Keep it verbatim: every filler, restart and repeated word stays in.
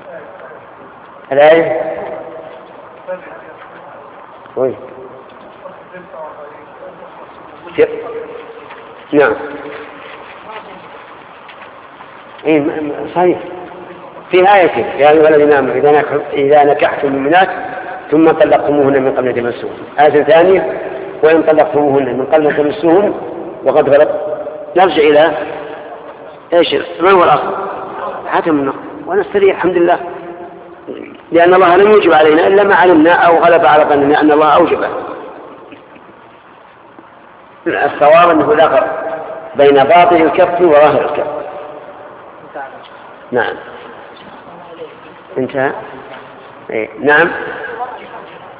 الآية وين؟ نعم إيه صحيح في آية يا أيها الذين آمنوا إذا نكحتم المؤمنات ثم طلقتموهن من قبل أن تمسوهن. آية ثانية وإن طلقتموهن من قبل أن تمسوهن وقد بلغ نرجع إلى إيش ما هو الأصل حتم النقل ونستريح الحمد لله لأن الله لم يوجب علينا إلا ما علمنا أو غلب على ظننا أن الله أوجبه. الصواب أنه لا فرق بين باطن الكف وظاهر الكف. نعم انتهى. إيه. نعم